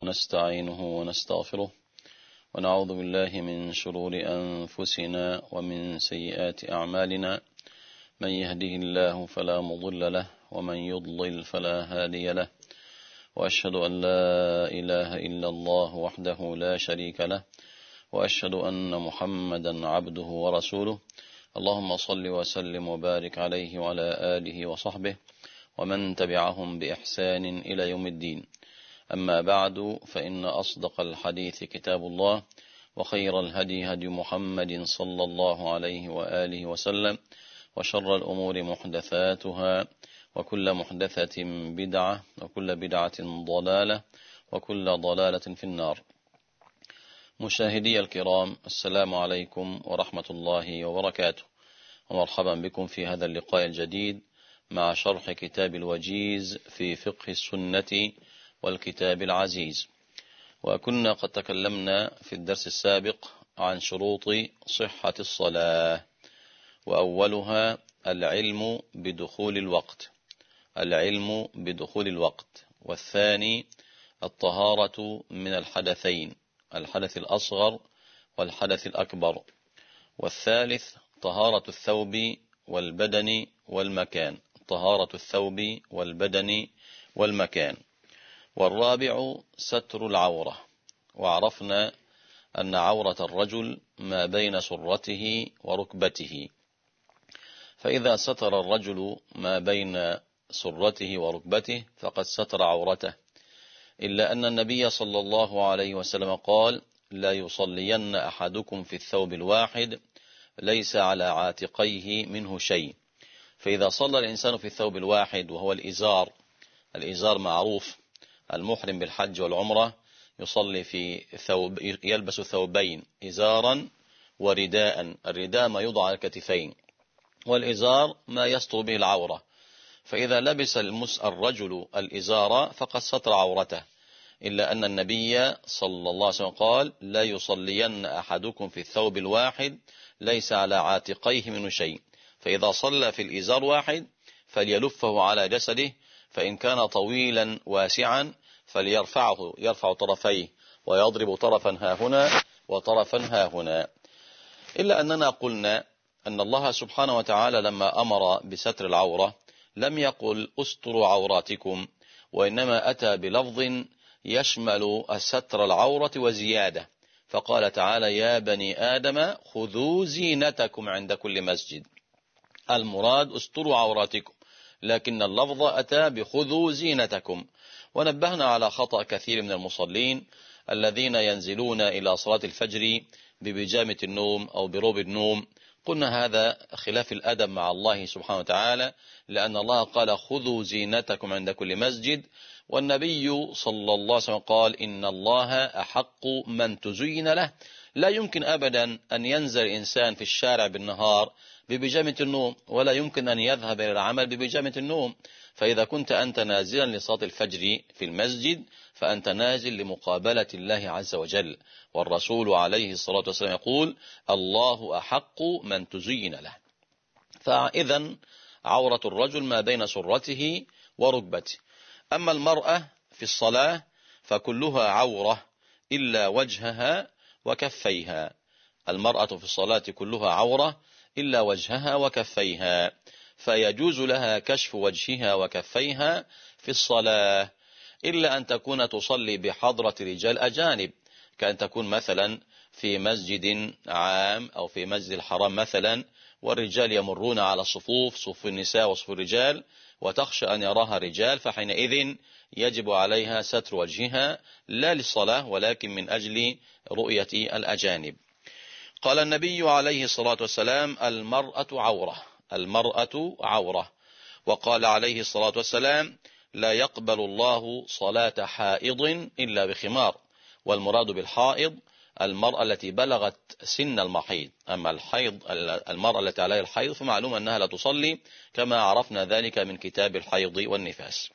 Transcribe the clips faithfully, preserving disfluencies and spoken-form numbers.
ونستعينه ونستغفره ونعوذ بالله من شرور أنفسنا ومن سيئات أعمالنا، من يهده الله فلا مضل له ومن يضلل فلا هادي له، وأشهد أن لا إله إلا الله وحده لا شريك له، وأشهد أن محمدا عبده ورسوله. اللهم صل وسلم وبارك عليه وعلى آله وصحبه ومن تبعهم بإحسان إلى يوم الدين. أما بعد، فإن أصدق الحديث كتاب الله، وخير الهدي هدي محمد صلى الله عليه وآله وسلم، وشر الأمور محدثاتها، وكل محدثة بدعة، وكل بدعة ضلالة، وكل ضلالة في النار. مشاهدي الكرام، السلام عليكم ورحمة الله وبركاته، ومرحبا بكم في هذا اللقاء الجديد مع شرح كتاب الوجيز في فقه السنة والكتاب العزيز. وكنا قد تكلمنا في الدرس السابق عن شروط صحة الصلاة، وأولها العلم بدخول الوقت العلم بدخول الوقت والثاني الطهارة من الحدثين، الحدث الأصغر والحدث الأكبر، والثالث طهارة الثوب والبدن والمكان طهارة الثوب والبدن والمكان والرابع ستر العورة. وعرفنا أن عورة الرجل ما بين سرته وركبته، فإذا ستر الرجل ما بين سرته وركبته فقد ستر عورته، إلا أن النبي صلى الله عليه وسلم قال: لا يصلين أحدكم في الثوب الواحد ليس على عاتقيه منه شيء. فإذا صلى الإنسان في الثوب الواحد وهو الإزار، الإزار معروف، المحرم بالحج والعمرة يصلي في ثوب، يلبس ثوبين، إزارا ورداء. الرداء ما يوضع على الكتفين، والإزار ما يستر به العورة. فإذا لبس الرجل الإزار فقد ستر عورته، إلا أن النبي صلى الله عليه وسلم قال: لا يصلين أحدكم في الثوب الواحد ليس على عاتقيه منه شيء. فإذا صلى في الإزار واحد فليلفه على جسده، فإن كان طويلا واسعا فليرفعه يرفع طرفيه ويضرب طرفا ها هنا وطرفا ها هنا. إلا أننا قلنا أن الله سبحانه وتعالى لما أمر بستر العورة لم يقل استروا عوراتكم، وإنما أتى بلفظ يشمل ستر العورة وزيادة، فقال تعالى: يا بني آدم خذوا زينتكم عند كل مسجد. المراد استروا عوراتكم، لكن اللفظ أتى بخذوا زينتكم. ونبهنا على خطأ كثير من المصلين الذين ينزلون إلى صلاة الفجر ببيجامة النوم أو بروب النوم. قلنا هذا خلاف الأدب مع الله سبحانه وتعالى، لأن الله قال: خذوا زينتكم عند كل مسجد، والنبي صلى الله عليه وسلم قال: إن الله أحق من تزين له. لا يمكن أبدا أن ينزل إنسان في الشارع بالنهار ببيجامة النوم، ولا يمكن أن يذهب إلى العمل ببيجامة النوم. فإذا كنت أنت نازلا لصلاة الفجر في المسجد فأنت نازل لمقابلة الله عز وجل، والرسول عليه الصلاة والسلام يقول: الله أحق من تزين له. فإذا عورة الرجل ما بين سرته وركبته. أما المرأة في الصلاة فكلها عورة إلا وجهها وكفيها. المرأة في الصلاة كلها عورة إلا وجهها وكفيها، فيجوز لها كشف وجهها وكفيها في الصلاة، إلا أن تكون تصلي بحضرة رجال أجانب، كأن تكون مثلا في مسجد عام أو في مسجد الحرام مثلا، والرجال يمرون على الصفوف، صفوف النساء وصفوف الرجال، وتخشى أن يراها رجال، فحينئذ يجب عليها ستر وجهها، لا للصلاة ولكن من أجل رؤية الأجانب. قال النبي عليه الصلاة والسلام: المرأة عورة المرأة عورة وقال عليه الصلاة والسلام: لا يقبل الله صلاة حائض إلا بخمار. والمراد بالحائض المرأة التي بلغت سن المحيض. أما الحيض المرأة التي عليها الحيض فمعلوم أنها لا تصلي، كما عرفنا ذلك من كتاب الحيض والنفاس.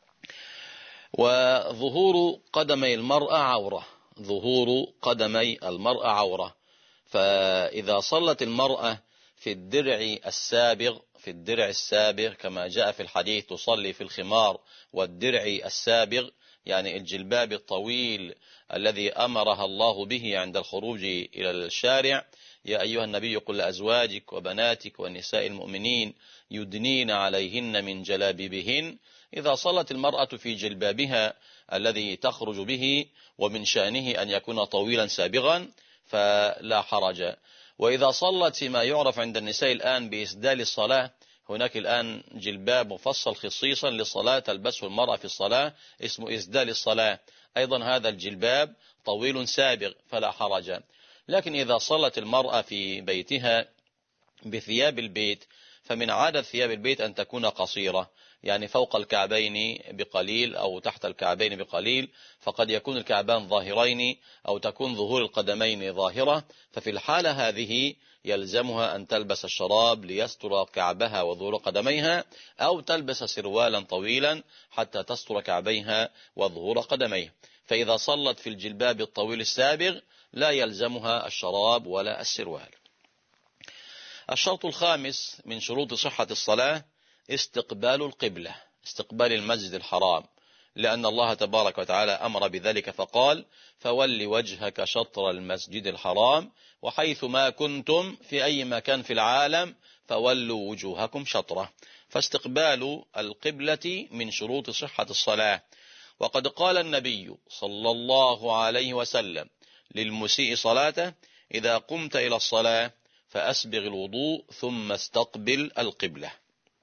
وظهور قدمي المرأة عورة ظهور قدمي المرأة عورة فإذا صلت المرأة في الدرع السابغ في الدرع السابغ كما جاء في الحديث: تصلي في الخمار والدرع السابغ، يعني الجلباب الطويل الذي أمرها الله به عند الخروج إلى الشارع: يا أيها النبي قل لأزواجك وبناتك ونساء المؤمنين يدنين عليهن من جلابيبهن. إذا صلت المرأة في جلبابها الذي تخرج به ومن شأنه أن يكون طويلا سابغا فلا حرج. وإذا صلت فيما يعرف عند النساء الآن بإسدال الصلاة، هناك الآن جلباب مفصل خصيصا للصلاة تلبسه المرأة في الصلاة اسمه إسدال الصلاة، أيضا هذا الجلباب طويل سابغ فلا حرج. لكن إذا صلت المرأة في بيتها بثياب البيت فمن عادة ثياب البيت أن تكون قصيرة، يعني فوق الكعبين بقليل أو تحت الكعبين بقليل، فقد يكون الكعبان ظاهرين أو تكون ظهور القدمين ظاهرة، ففي الحالة هذه يلزمها أن تلبس الشراب ليستر كعبها وظهور قدميها، أو تلبس سروالا طويلا حتى تستر كعبيها وظهور قدميها. فإذا صلت في الجلباب الطويل السابغ لا يلزمها الشراب ولا السروال. الشرط الخامس من شروط صحة الصلاة استقبال القبلة، استقبال المسجد الحرام، لأن الله تبارك وتعالى أمر بذلك فقال: فول وجهك شطر المسجد الحرام وحيث ما كنتم في أي مكان في العالم فولوا وجوهكم شطره. فاستقبال القبلة من شروط صحة الصلاة. وقد قال النبي صلى الله عليه وسلم للمسيء صلاته: إذا قمت إلى الصلاة فأسبغ الوضوء ثم استقبل القبلة.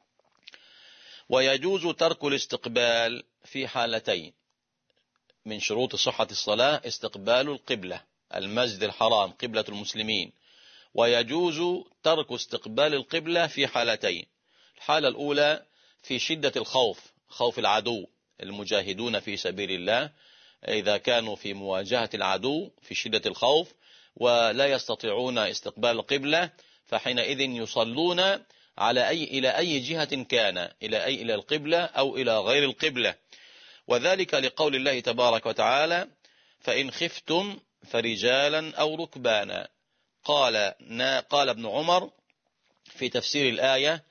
ويجوز ترك الاستقبال في حالتين من شروط صحة الصلاة: استقبال القبلة المسجد الحرام قبلة المسلمين، ويجوز ترك استقبال القبلة في حالتين: الحالة الأولى في شدة الخوف، خوف العدو، المجاهدون في سبيل الله إذا كانوا في مواجهة العدو في شدة الخوف ولا يستطيعون استقبال القبلة، فحينئذ يصلون على أي إلى أي جهة كان، إلى أي إلى القبلة أو إلى غير القبلة. وذلك لقول الله تبارك وتعالى: فإن خفتم فرجالا أو ركبانا. قال قال ابن عمر في تفسير الآية: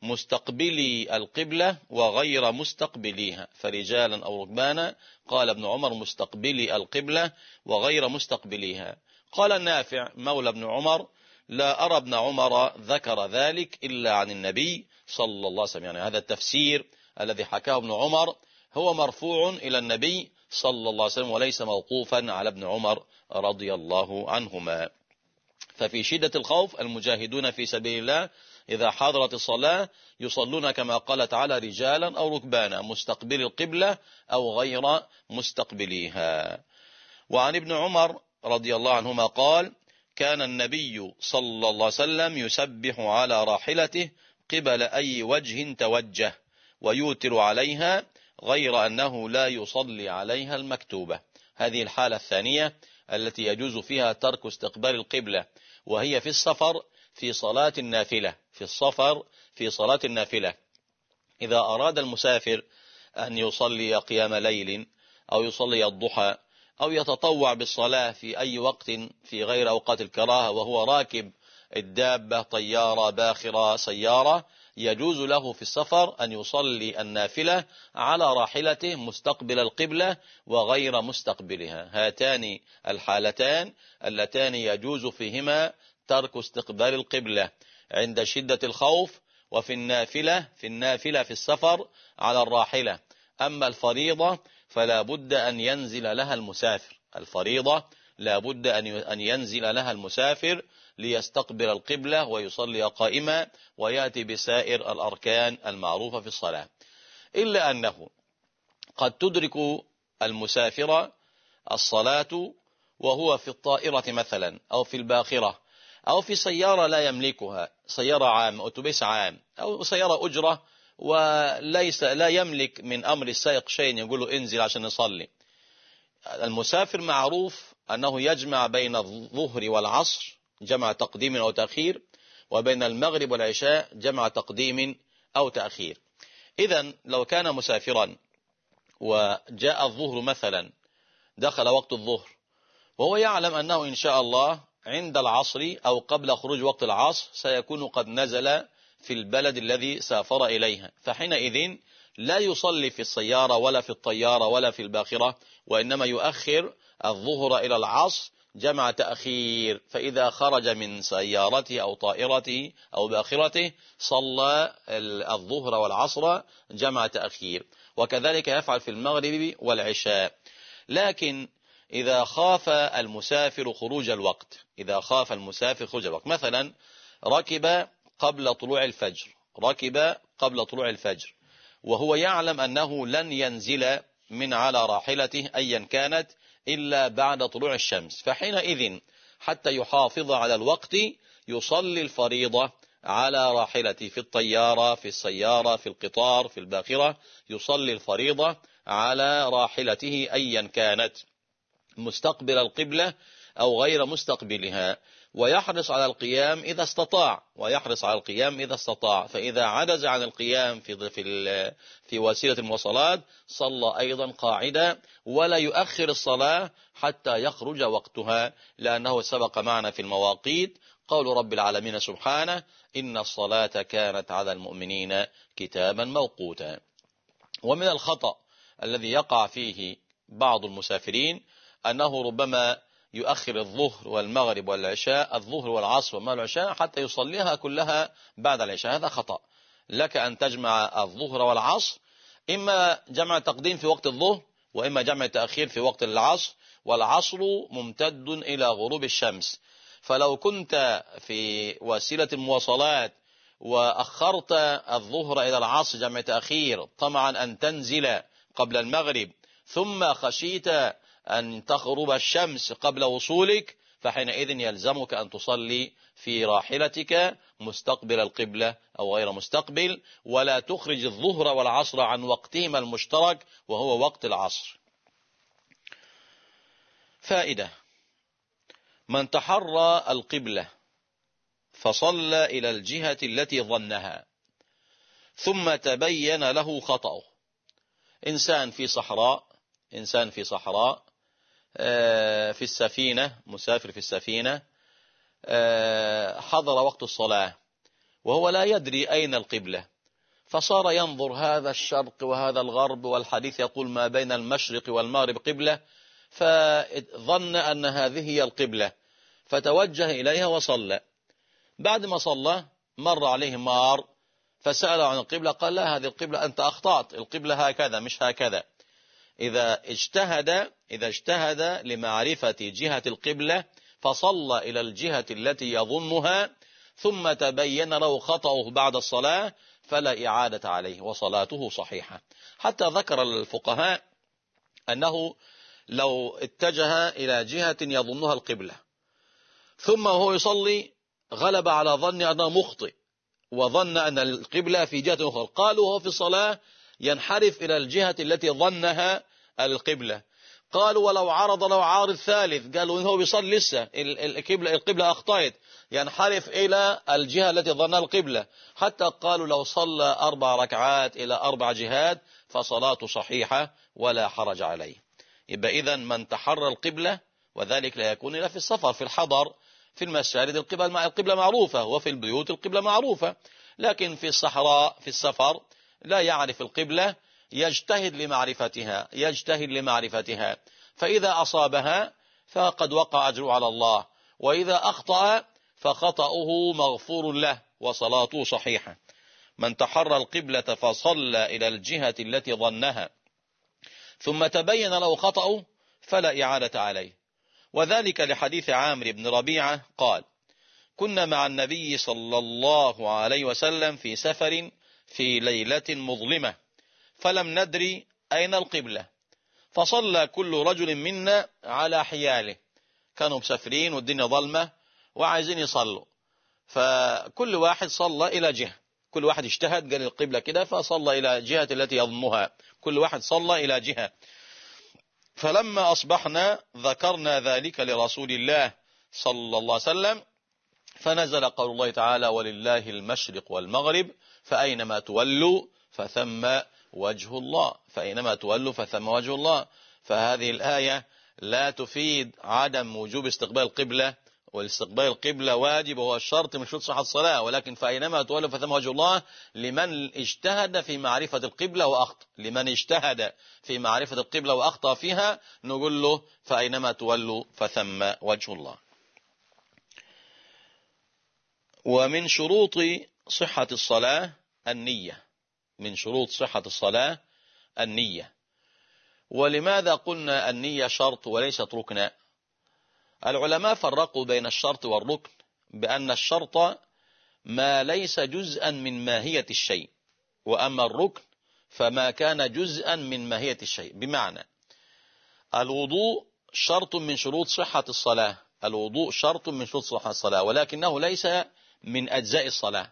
مستقبلي القبلة وغير مستقبليها، فرجالا أو ركبانا. قال ابن عمر: مستقبلي القبلة وغير مستقبليها. قال النافع مولى ابن عمر: لا أرى ابن عمر ذكر ذلك إلا عن النبي صلى الله عليه وسلم. يعني هذا التفسير الذي حكاه ابن عمر هو مرفوع إلى النبي صلى الله عليه وسلم وليس موقوفا على ابن عمر رضي الله عنهما. ففي شدة الخوف المجاهدون في سبيل الله إذا حضرت الصلاة يصلون كما قال تعالى: رجالا أو ركبانا، مستقبل القبلة أو غير مستقبليها. وعن ابن عمر رضي الله عنهما قال: كان النبي صلى الله عليه وسلم يسبح على راحلته قبل أي وجه توجه ويوتر عليها، غير أنه لا يصلي عليها المكتوبة. هذه الحالة الثانية التي يجوز فيها ترك استقبال القبلة، وهي في السفر في صلاة النافلة. في السفر في صلاة النافلة إذا أراد المسافر أن يصلي قيام ليل أو يصلي الضحى أو يتطوع بالصلاة في أي وقت في غير أوقات الكراهة وهو راكب الدابة، طيارة، باخرة، سيارة، يجوز له في السفر أن يصلي النافلة على راحلته مستقبل القبلة وغير مستقبلها. هاتان الحالتان اللتان يجوز فيهما ترك استقبال القبلة: عند شدة الخوف، وفي النافلة في النافلة في السفر على الراحلة. أما الفريضة فلا بد أن ينزل لها المسافر، الفريضة لا بد أن ينزل لها المسافر ليستقبل القبلة ويصلي قائما ويأتي بسائر الأركان المعروفة في الصلاة. إلا أنه قد تدرك المسافر الصلاة وهو في الطائرة مثلا أو في الباخرة أو في سيارة لا يملكها، سيارة عام، أوتوبيس عام، أو سيارة أجرة، وليس لا يملك من أمر السائق شيء يقول له انزل عشان نصلي. المسافر معروف أنه يجمع بين الظهر والعصر جمع تقديم أو تأخير، وبين المغرب والعشاء جمع تقديم أو تأخير. إذن لو كان مسافرا وجاء الظهر مثلا، دخل وقت الظهر وهو يعلم أنه إن شاء الله عند العصر أو قبل خروج وقت العصر سيكون قد نزل في البلد الذي سافر إليها، فحينئذ لا يصلي في السيارة ولا في الطيارة ولا في الباخرة، وإنما يؤخر الظهر إلى العصر جمع تأخير، فإذا خرج من سيارته أو طائرته أو باخرته صلى الظهر والعصر جمع تأخير، وكذلك يفعل في المغرب والعشاء. لكن إذا خاف المسافر خروج الوقت، إذا خاف المسافر خروج الوقت، مثلا ركب قبل طلوع الفجر، ركب قبل طلوع الفجر وهو يعلم أنه لن ينزل من على راحلته أيا كانت إلا بعد طلوع الشمس، فحينئذ حتى يحافظ على الوقت يصلي الفريضة على راحلته، في الطيارة، في السيارة، في القطار، في الباخرة، يصلي الفريضة على راحلته أيا كانت، مستقبل القبلة أو غير مستقبلها، ويحرص على القيام إذا استطاع، ويحرص على القيام إذا استطاع، فإذا عجز عن القيام في في في وسيلة المواصلات صلى أيضا قاعدة، ولا يؤخر الصلاة حتى يخرج وقتها، لأنه سبق معنا في المواقيت قول رب العالمين سبحانه: إن الصلاة كانت على المؤمنين كتابا موقوتا. ومن الخطأ الذي يقع فيه بعض المسافرين أنه ربما يؤخر الظهر والمغرب والعشاء، الظهر والعصر والمغرب والعشاء، حتى يصليها كلها بعد العشاء. هذا خطأ. لك أن تجمع الظهر والعصر، إما جمع تقديم في وقت الظهر وإما جمع تأخير في وقت العصر، والعصر ممتد إلى غروب الشمس، فلو كنت في وسيلة المواصلات وأخرت الظهر إلى العصر جمع تأخير طمعا أن تنزل قبل المغرب، ثم خشيت أن تغرب الشمس قبل وصولك، فحينئذ يلزمك أن تصلي في راحلتك مستقبل القبلة أو غير مستقبل، ولا تخرج الظهر والعصر عن وقتهما المشترك وهو وقت العصر. فائدة: من تحرى القبلة فصلى إلى الجهة التي ظنها ثم تبين له خطأه، إنسان في صحراء، إنسان في صحراء في السفينة، مسافر في السفينة، حضر وقت الصلاة وهو لا يدري أين القبلة، فصار ينظر هذا الشرق وهذا الغرب، والحديث يقول ما بين المشرق والمغرب قبلة، فظن أن هذه هي القبلة فتوجه إليها وصلى. بعد ما صلى مر عليه مار فسأل عن القبلة، قال لا، هذه القبلة أنت أخطأت، القبلة هكذا مش هكذا. إذا اجتهد إذا اجتهد لمعرفة جهة القبلة فصلى إلى الجهة التي يظنها ثم تبين له خطأه بعد الصلاة فلا إعادة عليه وصلاته صحيحة. حتى ذكر الفقهاء أنه لو اتجه إلى جهة يظنها القبلة ثم هو يصلي غلب على ظن أنه مخطئ وظن أن القبلة في جهة أخرى، قالوا وهو في الصلاة ينحرف إلى الجهة التي ظنها القبلة. قالوا ولو عرض له عارض ثالث، قالوا إنه بيصلي لسه القبلة القبلة أخطأت، ينحرف إلى الجهة التي ظنها القبلة. حتى قالوا لو صلى أربع ركعات إلى أربع جهات فصلاته صحيحة ولا حرج عليه. يبقى إذن من تحرى القبلة، وذلك لا يكون إلا في السفر، في الحضر، في المساجد القبلة معروفة، وفي البيوت القبلة معروفة، لكن في الصحراء في السفر لا يعرف القبلة، يجتهد لمعرفتها يجتهد لمعرفتها فإذا أصابها فقد وقع أجره على الله، وإذا أخطأ فخطأه مغفور له وصلاته صحيحة. من تحرى القبلة فصلى إلى الجهة التي ظنها ثم تبين له خطأه فلا إعادة عليه، وذلك لحديث عامر بن ربيعة قال: كنا مع النبي صلى الله عليه وسلم في سفر في ليلة مظلمة فلم ندري أين القبلة، فصلى كل رجل منا على حياله. كانوا مسافرين والدنيا ظلمة وعايزين يصلوا، فكل واحد صلى إلى جهة، كل واحد اجتهد قال القبلة كده فصلى إلى جهة التي يظنها، كل واحد صلى إلى جهة. فلما أصبحنا ذكرنا ذلك لرسول الله صلى الله عليه وسلم فنزل قول الله تعالى: ولله المشرق والمغرب فأينما تولوا فثم وجه الله، فأينما تولوا فثم وجه الله. فهذه الآية لا تفيد عدم وجوب استقبال القبلة والاستقبال القبلة واجب وهو الشرط من شروط صحة الصلاة، ولكن فأينما تولوا فثم وجه الله لمن اجتهد في معرفة القبلة وأخطأ. لمن اجتهد في معرفة القبلة وأخطأ فيها نقول له فأينما تولوا فثم وجه الله. ومن شروط صحة الصلاة النية. من شروط صحة الصلاة النية. ولماذا قلنا النية شرط وليست ركنا؟ العلماء فرقوا بين الشرط والركن بأن الشرط ما ليس جزءا من ماهية الشيء، وأما الركن فما كان جزءا من ماهية الشيء. بمعنى الوضوء شرط من شروط صحة الصلاة، الوضوء شرط من شروط صحة الصلاة ولكنه ليس من أجزاء الصلاة.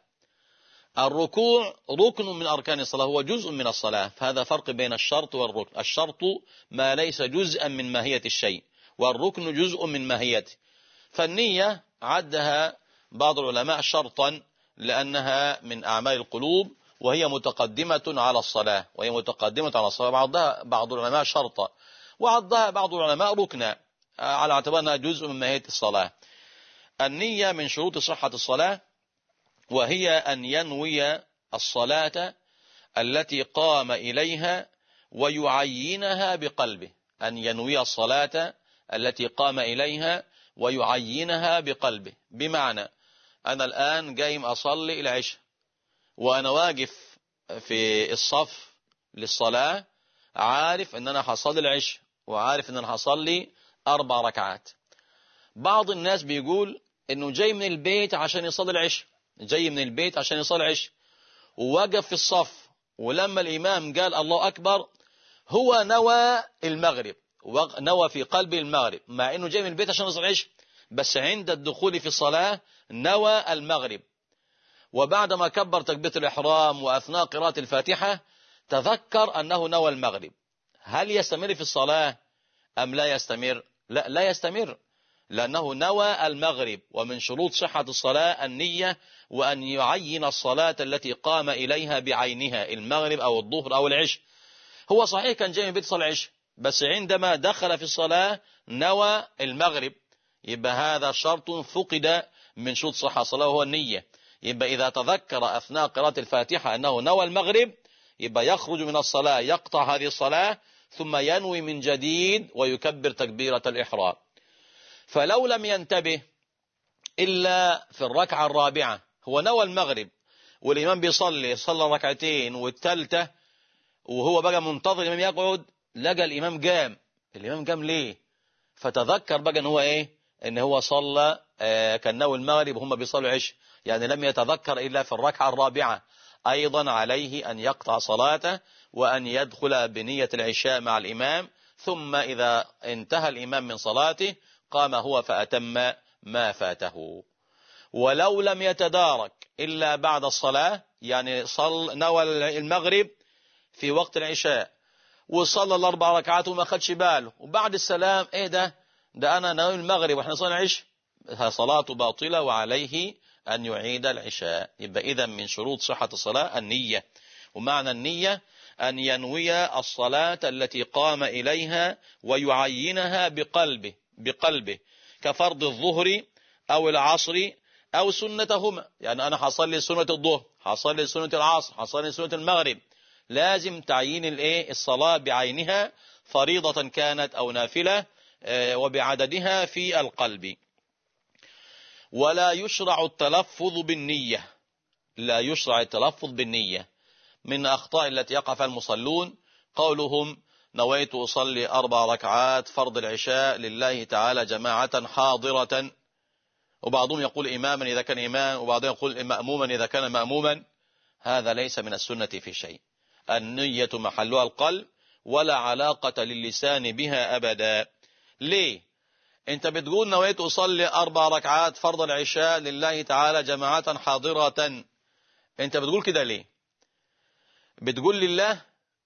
الركوع ركن من أركان الصلاة، هو جزء من الصلاة، فهذا فرق بين الشرط والركن. الشرط ما ليس جزءا من ماهية الشيء، والركن جزء من ماهيته. فالنية عدها بعض العلماء شرطا لأنها من أعمال القلوب وهي متقدمة على الصلاة، وهي متقدمة على الصلاة. بعضها بعض العلماء شرطا، وعدها بعض العلماء ركنا على اعتبار أنها جزء من ماهية الصلاة. النية من شروط صحة الصلاة، وهي أن ينوي الصلاة التي قام إليها ويعينها بقلبه. أن ينوي الصلاة التي قام إليها ويعينها بقلبه. بمعنى أنا الآن قايم أصلي العشاء وأنا واقف في الصف للصلاة، عارف أن أنا حصلي العشاء وعارف أن أنا حصلي أربع ركعات. بعض الناس بيقول أنه جاي من البيت عشان يصلي العشاء، جاي من البيت عشان يصلي العشاء ووقف في الصف، ولما الإمام قال الله أكبر هو نوى المغرب، نوى في قلبه المغرب، مع أنه جاي من البيت عشان يصلي العشاء، بس عند الدخول في الصلاة نوى المغرب. وبعد ما كبر تكبيرة الإحرام وأثناء قراءة الفاتحة تذكر أنه نوى المغرب. هل يستمر في الصلاة أم لا يستمر؟ لا لا يستمر، لأنه نوى المغرب. ومن شروط صحة الصلاة النية، وأن يعين الصلاة التي قام إليها بعينها، المغرب أو الظهر أو العشاء. هو صحيح كان جاي من بيت صلاة العشاء، بس عندما دخل في الصلاة نوى المغرب، يبقى هذا شرط فقد من شروط صحة الصلاة وهو النية. يبقى إذا تذكر أثناء قراءة الفاتحة أنه نوى المغرب، يبقى يخرج من الصلاة، يقطع هذه الصلاة ثم ينوي من جديد ويكبر تكبيرة الإحرام. فلو لم ينتبه إلا في الركعة الرابعة، هو نوى المغرب والإمام بيصلي، صلى ركعتين والثالثة وهو بقى منتظر الإمام يقعد، لقى الإمام قام. الإمام قام ليه؟ فتذكر بقى إن هو إيه؟ إن هو صلى آه كان نوى المغرب وهم بيصلوا عشاء، يعني لم يتذكر إلا في الركعة الرابعة. أيضا عليه أن يقطع صلاته وأن يدخل بنية العشاء مع الإمام، ثم إذا انتهى الإمام من صلاته قام هو فأتم ما فاته. ولو لم يتدارك إلا بعد الصلاة، يعني صل نوى المغرب في وقت العشاء وصلى الأربع ركعات وما خدش باله، وبعد السلام إيه ده ده أنا نوى المغرب وإحنا صلى العشاء، صلاته باطلة وعليه أن يعيد العشاء. يبقى إذا من شروط صحة الصلاة النية. ومعنى النية أن ينوي الصلاة التي قام إليها ويعينها بقلبه بقلبه كفرض الظهر أو العصر أو سنتهما. يعني أنا حصلي سنة الظهر، حصلي سنة العصر، حصلي سنة المغرب، لازم تعيين الايه الصلاة بعينها، فريضة كانت أو نافلة، وبعددها في القلب. ولا يشرع التلفظ بالنية، لا يشرع التلفظ بالنية. من أخطاء التي يقع فيها المصلون قولهم نويت أصلي أربع ركعات فرض العشاء لله تعالى جماعة حاضرة، وبعضهم يقول إماما إذا كان إمام، وبعضهم يقول مأموما إذا كان مأموما. هذا ليس من السنة في شيء. النية محلها القلب ولا علاقة للسان بها أبدا. ليه؟ انت بتقول نويت أصلي أربع ركعات فرض العشاء لله تعالى جماعة حاضرة، انت بتقول كده ليه؟ بتقول لله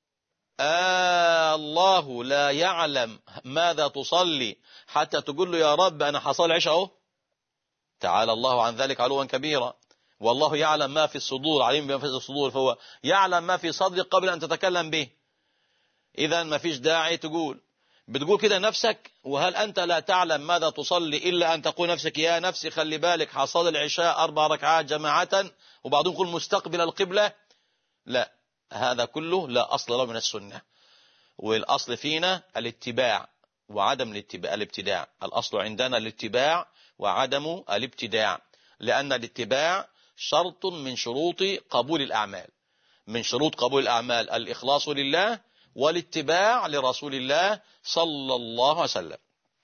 آه الله لا يعلم ماذا تصلي حتى تقول له يا رب أنا حصل عشاء اهو؟ تعالى الله عن ذلك علوا كبيرا. والله يعلم ما في الصدور، عليم بما في الصدور، فهو يعلم ما في صدرك قبل أن تتكلم به. إذا ما فيش داعي تقول. بتقول كده نفسك، وهل أنت لا تعلم ماذا تصلي إلا أن تقول نفسك يا نفسي خلي بالك حصل العشاء أربع ركعات جماعة، وبعضهم يقول مستقبل القبلة؟ لا، هذا كله لا أصل له من السنة. والأصل فينا الاتباع وعدم الاتباع الابتداع. الأصل عندنا الاتباع وعدم الابتداع، لأن الاتباع شرط من شروط قبول الأعمال. من شروط قبول الأعمال الإخلاص لله والاتباع لرسول الله صلى الله عليه وسلم.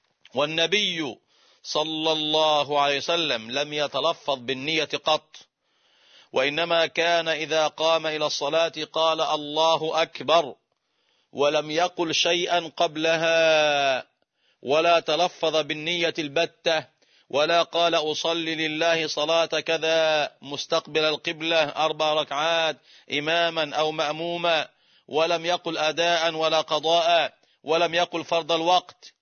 والنبي صلى الله عليه وسلم لم يتلفظ بالنية قط، وإنما كان إذا قام إلى الصلاة قال الله أكبر، ولم يقل شيئا قبلها، ولا تلفظ بالنية البتة، ولا قال أصلي لله صلاة كذا مستقبل القبلة أربع ركعات إماما أو مأموما، ولم يقل أداء ولا قضاء، ولم يقل فرض الوقت.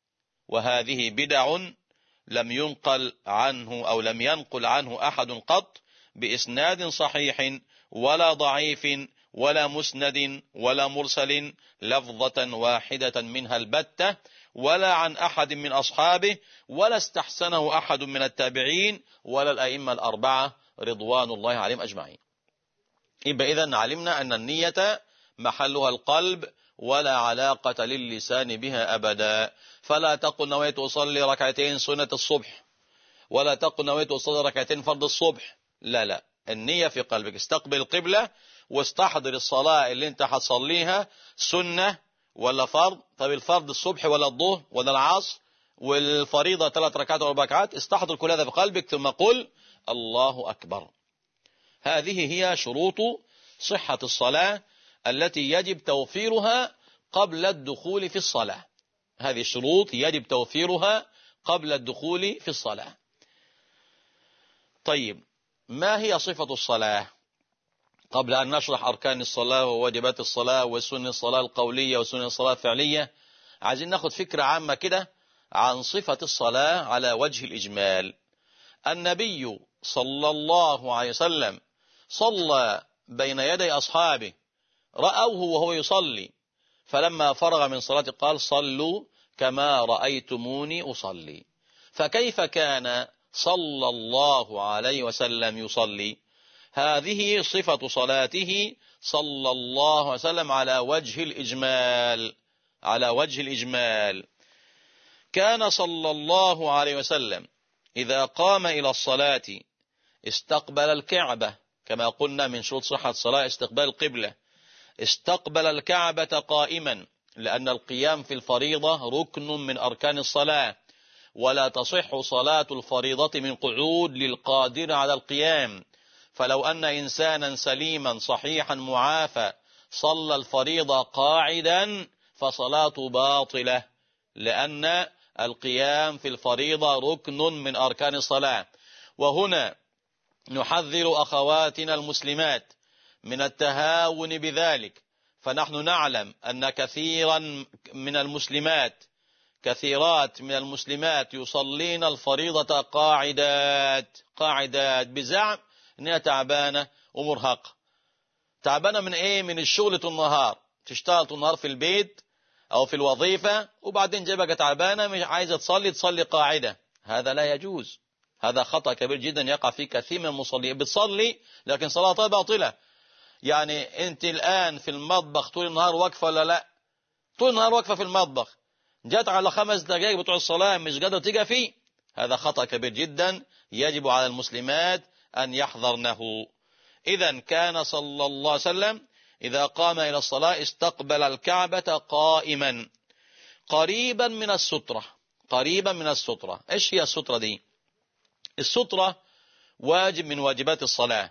وهذه بدع لم ينقل عنه أو لم ينقل عنه أحد قط بإسناد صحيح ولا ضعيف ولا مسند ولا مرسل لفظة واحدة منها البتة، ولا عن أحد من أصحابه، ولا استحسنه أحد من التابعين ولا الأئمة الأربعة رضوان الله عليهم أجمعين. يبقى إذن علمنا أن النية محلها القلب ولا علاقة للسان بها أبدا. فلا تقل نويت أصلي ركعتين سنة الصبح، ولا تقل نويت أصلي ركعتين فرض الصبح، لا لا، النية في قلبك. استقبل القبلة واستحضر الصلاة اللي انت هتصليها سنة ولا فرض. طب الفرض الصبح ولا الظهر ولا العصر، والفريضة ثلاث ركعات أو أربع ركعات، استحضر كل هذا في قلبك ثم قل الله أكبر. هذه هي شروط صحة الصلاة التي يجب توفيرها قبل الدخول في الصلاة. هذه الشروط يجب توفيرها قبل الدخول في الصلاة. طيب، ما هي صفة الصلاة؟ قبل أن نشرح أركان الصلاة وواجبات الصلاة وسنن الصلاة القولية وسنن الصلاة الفعلية، عايزين ناخد فكرة عامة كده عن صفة الصلاة على وجه الإجمال. النبي صلى الله عليه وسلم صلى بين يدي أصحابه، رأوه وهو يصلي، فلما فرغ من صلاته قال صلوا كما رأيتموني أصلي. فكيف كان صلى الله عليه وسلم يصلي؟ هذه صفة صلاته صلى الله عليه وسلم على وجه الإجمال. على وجه الإجمال كان صلى الله عليه وسلم إذا قام إلى الصلاة استقبل الكعبة، كما قلنا من شروط صحة الصلاة استقبال القبلة. استقبل الكعبة قائما، لأن القيام في الفريضة ركن من أركان الصلاة، ولا تصح صلاة الفريضة من قعود للقادر على القيام. فلو أن إنسانا سليما صحيحا معافى صلى الفريضة قاعدا فصلاته باطلة، لأن القيام في الفريضة ركن من أركان الصلاة. وهنا نحذر أخواتنا المسلمات من التهاون بذلك، فنحن نعلم أن كثيرا من المسلمات كثيرات من المسلمات يصلين الفريضة قاعدات قاعدات بزعم انها تعبانة ومرهقة. تعبانة من ايه؟ من الشغل طول النهار، تشتغل طول النهار في البيت او في الوظيفة، وبعدين جابك تعبانة مش عايزة تصلي تصلي قاعدة. هذا لا يجوز، هذا خطأ كبير جدا يقع فيه كثير من المصلين. بتصلي لكن صلاتها باطلة. يعني انت الآن في المطبخ طول النهار واقفة ولا لا؟ طول النهار واقفة في المطبخ، جات على خمس دقائق بتوع الصلاة مش قادرة تيجي فيه. هذا خطأ كبير جدا يجب على المسلمات أن يحذرنه. إذا كان صلى الله عليه وسلم إذا قام إلى الصلاة استقبل الكعبة قائما قريبا من السترة. قريبا من السترة. إيش هي السترة دي؟ السترة واجب من واجبات الصلاة،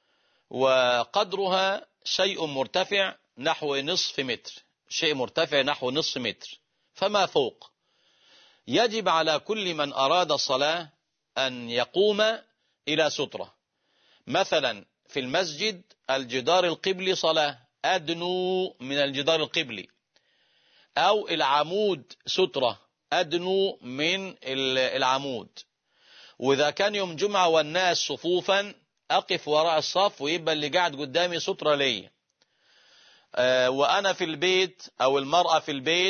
وقدرها شيء مرتفع نحو نصف متر، شيء مرتفع نحو نصف متر فما فوق. يجب على كل من أراد الصلاة أن يقوم إلى سترة. مثلا في المسجد الجدار القبلي صلاة أدنو من الجدار القبلي، أو العمود سترة أدنو من العمود. وإذا كان يوم جمعة والناس صفوفا أقف وراء الصف ويبقى اللي قاعد قدامي سترة لي. أه وأنا في البيت أو المرأة في البيت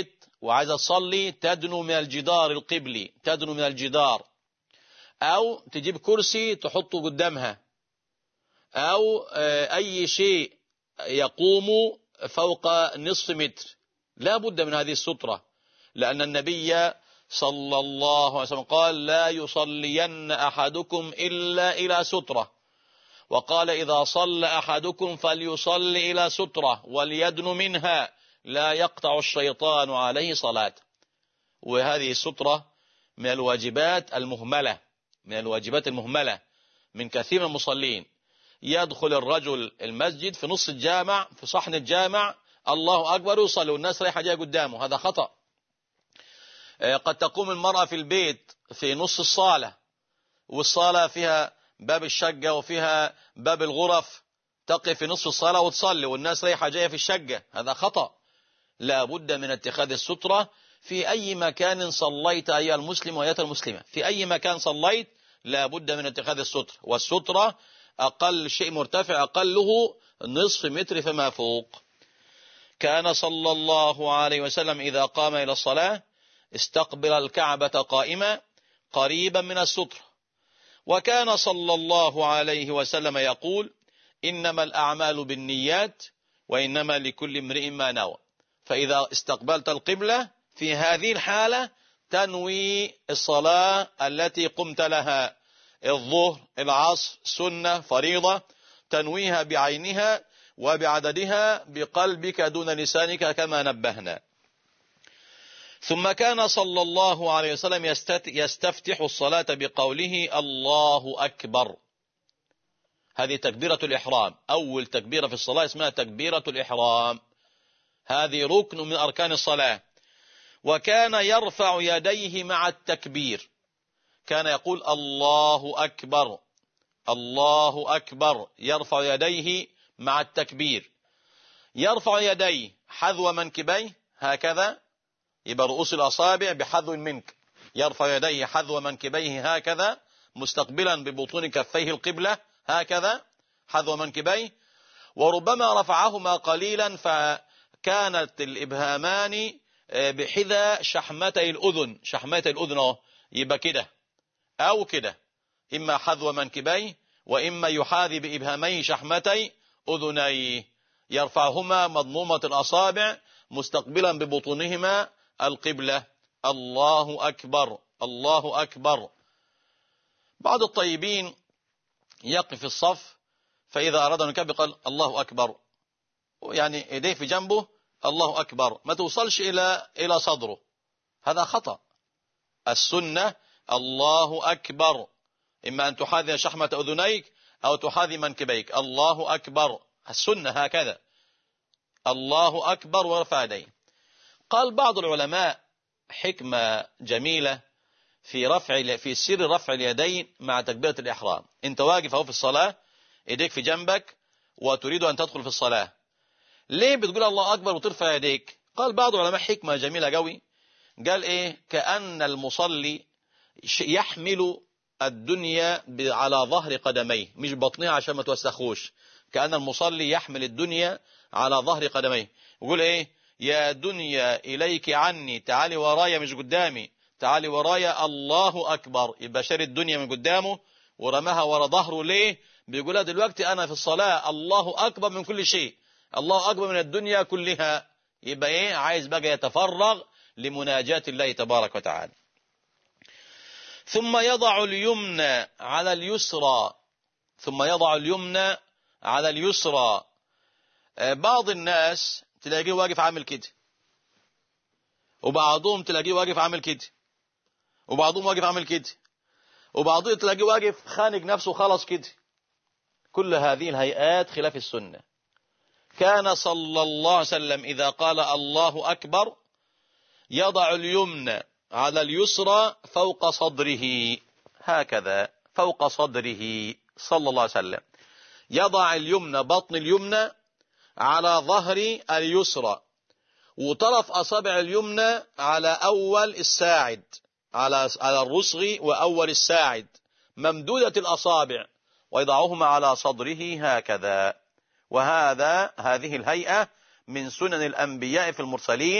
وعايزة تصلي تدنو من الجدار القبلي، تدنو من الجدار، أو تجيب كرسي تحطه قدامها، أو أي شيء يقوم فوق نصف متر، لا بد من هذه السترة، لأن النبي صلى الله عليه وسلم قال لا يصلين أحدكم إلا إلى سترة، وقال إذا صلى أحدكم فليصل إلى سترة وليدن منها لا يقطع الشيطان عليه صلاة. وهذه السترة من الواجبات المهملة، من الواجبات المهملة من كثير من المصلين. يدخل الرجل المسجد في نص الجامع، في صحن الجامع، الله أكبر، يصلي والناس رايحة جايه قدامه، هذا خطأ. قد تقوم المرأة في البيت في نص الصالة، والصالة فيها باب الشقة وفيها باب الغرف، تقف في نصف الصالة وتصلي والناس رايحة جايه في الشقة، هذا خطأ. لا بد من اتخاذ السترة في أي مكان صليت أيها المسلم وأيتها المسلمة، في أي مكان صليت لا بد من اتخاذ السترة، والسترة أقل شيء مرتفع أقله نصف متر فما فوق. كان صلى الله عليه وسلم إذا قام إلى الصلاة استقبل الكعبة قائما قريبا من السترة، وكان صلى الله عليه وسلم يقول إنما الأعمال بالنيات وإنما لكل امرئ ما نوى. فإذا استقبلت القبلة في هذه الحالة تنوي الصلاة التي قمت لها، الظهر، العصر، سنة، فريضة، تنويها بعينها وبعددها بقلبك دون لسانك كما نبهنا. ثم كان صلى الله عليه وسلم يستفتح الصلاة بقوله الله أكبر. هذه تكبيرة الإحرام، أول تكبيرة في الصلاة اسمها تكبيرة الإحرام، هذه ركن من أركان الصلاة. وكان يرفع يديه مع التكبير، كان يقول الله أكبر الله أكبر، يرفع يديه مع التكبير. يرفع يديه حذو منكبيه هكذا، يبقى رؤوس الأصابع بحذو منك، يرفع يديه حذو منكبيه هكذا مستقبلا ببطون كفيه القبلة هكذا حذو منكبيه، وربما رفعهما قليلا فكانت الإبهامان بحذا شحمتي الأذن، شحمتي الأذن يبقى كده أو كده، إما حذو منكبيه وإما يحاذي بإبهامي شحمتي أذنيه، يرفعهما مضمومة الأصابع مستقبلا ببطونهما القبلة. الله أكبر الله أكبر. بعض الطيبين يقف في الصف فإذا أراد أن يكبر قال الله أكبر، يعني يديه في جنبه الله أكبر، ما توصلش إلى إلى صدره، هذا خطأ. السنة الله أكبر، إما أن تحاذي شحمة أذنيك أو تحاذي منكبيك، الله أكبر، السنة هكذا، الله أكبر ورفع يديه. قال بعض العلماء حكمة جميلة في رفع في سر رفع اليدين مع تكبيرة الإحرام. أنت واقف أهو في الصلاة، يديك في جنبك وتريد أن تدخل في الصلاة، ليه بتقول الله أكبر وترفع يديك؟ قال بعض العلماء حكمة جميلة قوي، قال إيه؟ كأن المصلي يحمل الدنيا على ظهر قدميه، مش بطنها عشان ما توسخوش، كأن المصلي يحمل الدنيا على ظهر قدميه. يقول إيه؟ يا دنيا إليك عني، تعالي ورايا مش قدامي، تعالي ورايا الله أكبر، يبقى شاري الدنيا من قدامه ورماها ورا ظهره. ليه؟ بيقولها دلوقتي أنا في الصلاة الله أكبر من كل شيء، الله أكبر من الدنيا كلها، يبقى إيه؟ عايز بقى يتفرغ لمناجاة الله تبارك وتعالى. ثم يضع اليمنى على اليسرى، ثم يضع اليمنى على اليسرى. بعض الناس تلاقيه واقف عامل كده، وبعضهم تلاقيه واقف عامل كده، وبعضهم واقف عامل كده، وبعضهم تلاقيه واقف خانق نفسه خلاص كده. كل هذه الهيئات خلاف السنة. كان صلى الله عليه وسلم إذا قال الله أكبر يضع اليمنى على اليسرى فوق صدره، هكذا فوق صدره صلى الله عليه وسلم، يضع اليمنى بطن اليمنى على ظهر اليسرى، وطرف أصابع اليمنى على أول الساعد، على على الرسغ وأول الساعد ممدودة الأصابع، ويضعهما على صدره هكذا. وهذا هذه الهيئة من سنن الأنبياء في المرسلين،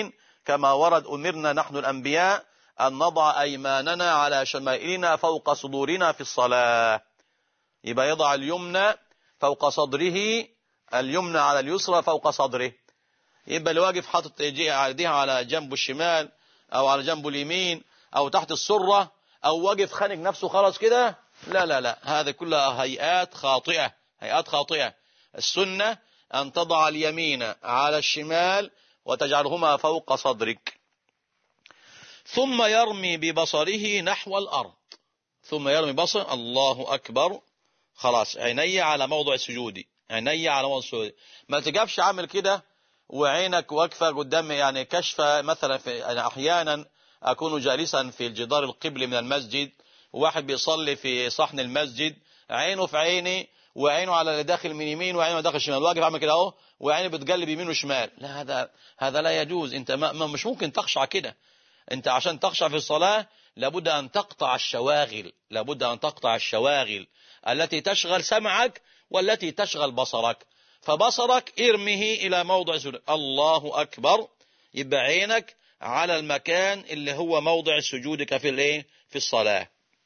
كما ورد أمرنا نحن الأنبياء أن نضع أيماننا على شمائلنا فوق صدورنا في الصلاة. يبقى يضع اليمنى فوق صدره، اليمنى على اليسرى فوق صدره. يبقى اللي واقف حاطط ايديها على جنبه الشمال أو على جنبه اليمين أو تحت السرة أو واقف خانق نفسه خلاص كده، لا لا لا، هذه كلها هيئات خاطئة، هيئات خاطئة. السنة أن تضع اليمين على الشمال وتجعلهما فوق صدرك. ثم يرمي ببصره نحو الأرض، ثم يرمي بصر، الله أكبر، خلاص عيني على موضع سجودي، عيني على موضع سجودي. ما تقفش عامل كده وعينك واقفة قدام، يعني كشفة مثلا. في أنا أحيانا أكون جالسا في الجدار القبلي من المسجد، وواحد بيصلي في صحن المسجد، عينه في عيني وعينه على اللي داخل من يمين وعينه داخل شمال، واقف عامل كده اهو وعينه بتقلب يمين وشمال. لا، هذا هذا لا يجوز. انت ما مش ممكن تخشع كده. انت عشان تخشع في الصلاة لابد ان تقطع الشواغل، لابد ان تقطع الشواغل التي تشغل سمعك والتي تشغل بصرك. فبصرك ارمه الى موضع سجود، الله اكبر، يبقى عينك على المكان اللي هو موضع سجودك في الايه في الصلاة.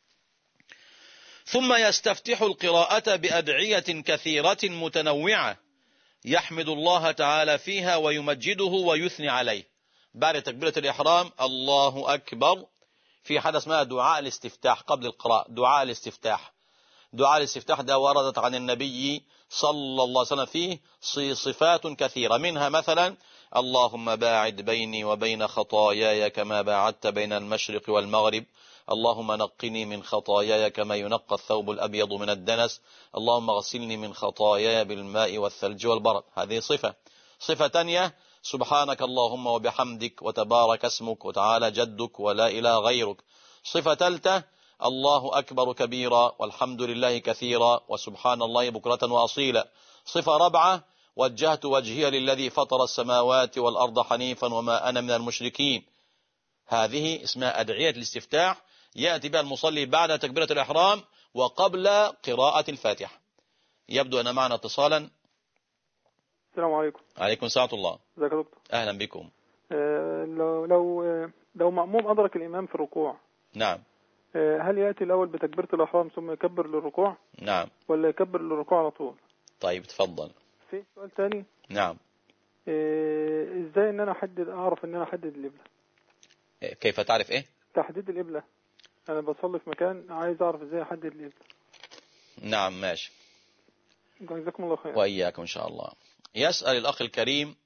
ثم يستفتح القراءة بأدعية كثيرة متنوعة يحمد الله تعالى فيها ويمجده ويثني عليه. بعد تكبيرة الإحرام الله أكبر، في حدث اسمها دعاء الاستفتاح قبل القراءة. دعاء الاستفتاح، دعاء الاستفتاح ده وردت عن النبي صلى الله عليه وسلم فيه صفات كثيرة، منها مثلا اللهم باعد بيني وبين خطاياي كما باعدت بين المشرق والمغرب، اللهم نقني من خطاياي كما ينقى الثوب الأبيض من الدنس، اللهم اغسلني من خطاياي بالماء والثلج والبرد. هذه صفة. صفة تانية سبحانك اللهم وبحمدك وتبارك اسمك وتعالى جدك ولا إله غيرك. صفة ثالثة الله أكبر كبيرا والحمد لله كثيرا وسبحان الله بكرة وأصيلا. صفة رابعة وجهت وجهي للذي فطر السماوات والأرض حنيفا وما أنا من المشركين. هذه اسمها أدعية الاستفتاح، يأتي بها المصلي بعد تكبيرة الإحرام وقبل قراءة الفاتحة. يبدو أن معنا اتصالا. السلام عليكم. عليكم السلام الله. ازيك يا دكتور؟ أهلا بكم. آه لو لو لو مأموم أدرك الإمام في الركوع، نعم، آه هل يأتي الأول بتكبيرة الإحرام ثم يكبر للركوع؟ نعم. ولا يكبر للركوع على طول؟ طيب تفضل. في سؤال ثاني. نعم. آه ازاي ان انا احدد اعرف ان انا احدد القبلة؟ كيف تعرف ايه؟ تحديد القبلة. انا بصلي في مكان عايز اعرف ازاي احدد القبلة. نعم ماشي. جزاكم الله خير. وإياكم إن شاء الله. يسأل الأخ الكريم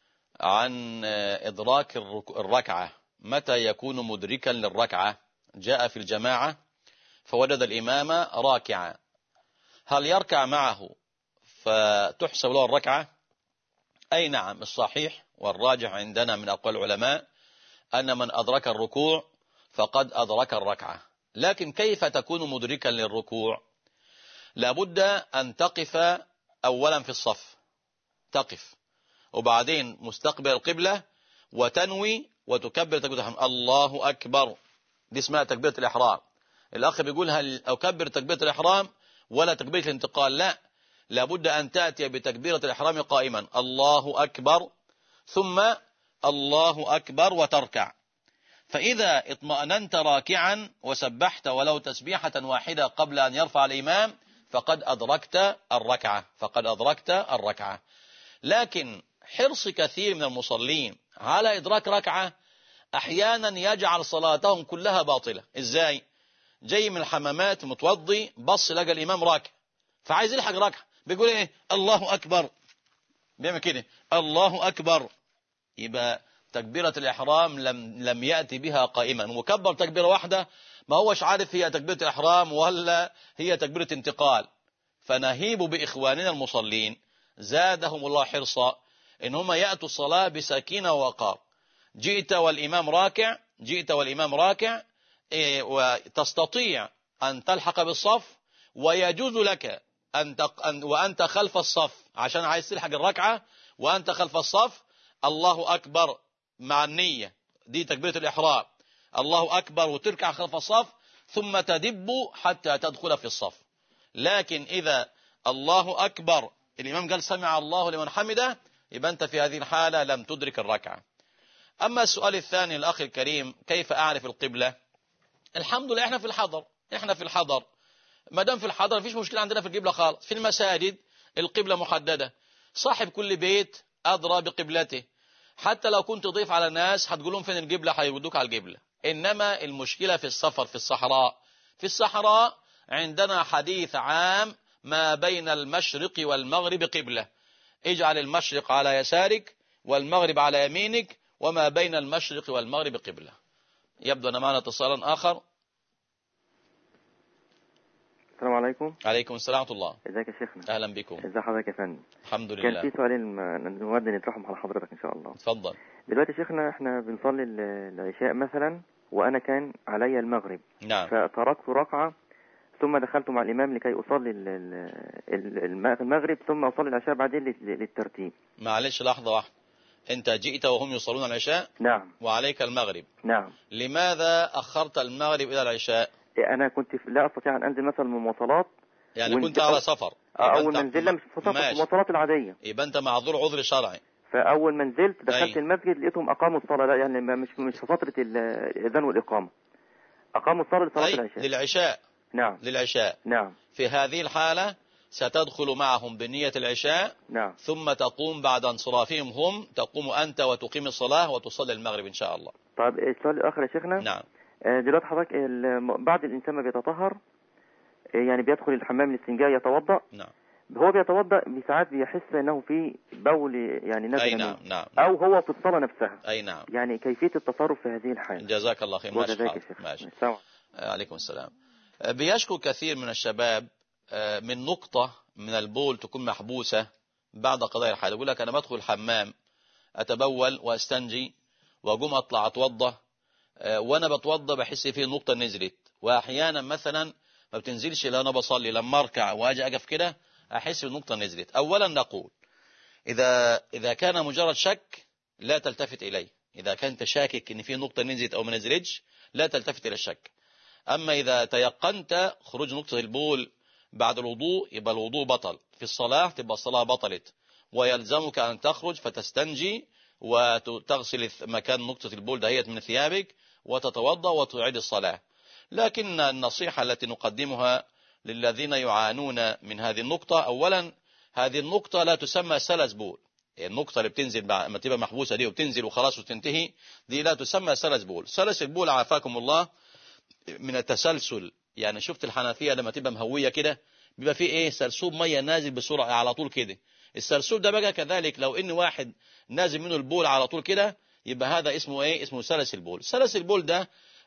عن إدراك الركعة، متى يكون مدركا للركعة؟ جاء في الجماعة فوجد الإمام راكعا، هل يركع معه فتحسب له الركعة؟ أي نعم، الصحيح والراجح عندنا من أقوال العلماء أن من أدرك الركوع فقد أدرك الركعة. لكن كيف تكون مدركا للركوع؟ لابد أن تقف أولا في الصف، تقف وبعدين مستقبل القبلة وتنوي وتكبر تكبيرة الإحرام الله أكبر، دي اسمها تكبيرة الإحرام. الأخ بيقول هل أكبر تكبيرة الإحرام ولا تكبيرة الانتقال؟ لا، لابد أن تأتي بتكبيرة الإحرام قائما الله أكبر ثم الله أكبر وتركع. فإذا اطمأننت راكعا وسبحت ولو تسبيحة واحدة قبل أن يرفع الإمام فقد أدركت الركعة، فقد أدركت الركعة. لكن حرص كثير من المصلين على إدراك ركعة أحيانا يجعل صلاتهم كلها باطلة. إزاي؟ جاي من الحمامات متوضي، بص لقى الإمام راكع فعايز يلحق ركعة، بيقول إيه؟ الله أكبر، بيعمل كده الله أكبر، يبقى تكبيرة الإحرام لم لم يأتي بها قائما، وكبر تكبيرة واحدة ما هوش عارف هي تكبيرة الإحرام ولا هي تكبيرة انتقال. فنهيب بإخواننا المصلين زادهم الله حرصا إن هم يأتوا الصلاة بسكينة ووقار. جئت والإمام راكع، جئت والإمام راكع إيه، وتستطيع أن تلحق بالصف، ويجوز لك أن تق... أن وأنت خلف الصف عشان عايز تلحق الركعة وأنت خلف الصف الله أكبر مع النية، دي تكبيرة الإحرام، الله أكبر وتركع خلف الصف ثم تدب حتى تدخل في الصف. لكن إذا الله أكبر الإمام قال سمع الله لمن حمده، يبقى أنت في هذه الحالة لم تدرك الركعة. أما السؤال الثاني الأخ الكريم، كيف أعرف القبلة؟ الحمد لله إحنا في الحضر، إحنا في الحضر ما دام في الحضر مفيش مشكلة عندنا في القبلة خالص. في المساجد القبلة محددة، صاحب كل بيت أدرى بقبلته، حتى لو كنت ضيف على ناس هتقول لهم فين القبلة هيودوك على القبلة. إنما المشكلة في السفر في الصحراء. في الصحراء عندنا حديث عام ما بين المشرق والمغرب قبلة، اجعل المشرق على يسارك والمغرب على يمينك وما بين المشرق والمغرب قبلة. يبدو أن معنا اتصالا آخر. السلام عليكم. عليكم السلام ورحمة الله. ازيك يا شيخنا؟ أهلا بكم. ازي حضرتك يا فندم؟ الحمد لله. كان في سؤالين نود نطرحهم على حضرتك ان شاء الله. اتفضل. دلوقتي يا شيخنا احنا بنصلي العشاء مثلا وانا كان علي المغرب. نعم. فتركت ركعة ثم دخلت مع الامام لكي اصلي المغرب ثم اصلي العشاء بعدين للترتيب. معلش لحظة واحدة، انت جئت وهم يصلون العشاء؟ نعم. وعليك المغرب؟ نعم. لماذا اخرت المغرب الى العشاء؟ انا كنت لا استطيع ان انزل مثلا من المواصلات، يعني كنت على سفر. اول ما نزلنا مش في سفر، في المواصلات العاديه. يبقى انت معذور عذر شرعي. فاول ما نزلت دخلت أي. المسجد لقيتهم اقاموا الصلاه، لا يعني مش مش في فتره الاذان والاقامه، اقاموا الصلاه لصلاه أي. العشاء. للعشاء. نعم. للعشاء. نعم. في هذه الحالة ستدخل معهم بنية العشاء. نعم. ثم تقوم بعد انصرافهم هم، تقوم أنت وتقيم الصلاة وتصلي المغرب إن شاء الله. طيب السؤال الآخر يا شيخنا. نعم. دلوقتي حضرتك بعد الإنسان ما بيتطهر يعني بيدخل الحمام الاستنجاء يتوضأ. نعم. هو بيتوضأ بساعات بيحس أنه في بول يعني نزل. أي نعم. نعم. أو هو في الصلاة نفسها. أي نعم. يعني كيفية التصرف في هذه الحالة. جزاك الله خير. ماشي. ماشي. عليكم السلام. بيشكو كثير من الشباب من نقطة من البول تكون محبوسة بعد قضاء الحاجة. يقول لك أنا بدخل الحمام أتبول وأستنجي وأقوم أطلع أتوضى، وأنا بتوضى بحس فيه نقطة نزلت، وأحيانا مثلا ما بتنزلش إلا أنا بصلي، لما أركع وأجي أقف كده أحس بالنقطة نزلت. أولا نقول إذا إذا كان مجرد شك لا تلتفت إليه. إذا كنت شاكك إن في نقطة نزلت أو ما نزلتش لا تلتفت إلى الشك. أما إذا تيقنت خروج نقطة البول بعد الوضوء يبقى الوضوء بطل، في الصلاة تبقى الصلاة بطلت، ويلزمك أن تخرج فتستنجي وتغسل مكان نقطة البول دهيت من ثيابك وتتوضأ وتعيد الصلاة. لكن النصيحة التي نقدمها للذين يعانون من هذه النقطة، أولا هذه النقطة لا تسمى سلس بول. النقطة اللي بتنزل ما تبقى محبوسة دي وبتنزل وخلاص وتنتهي دي لا تسمى سلس بول. سلس البول عافاكم الله من التسلسل، يعني شفت الحنفية لما تبقى مهوية كده بيبقى فيه ايه سرسوب مية نازل بسرعة على طول كده. السرسوب ده بقى كذلك لو ان واحد نازل منه البول على طول كده يبقى هذا اسمه ايه؟ اسمه سلس البول. سلس البول ده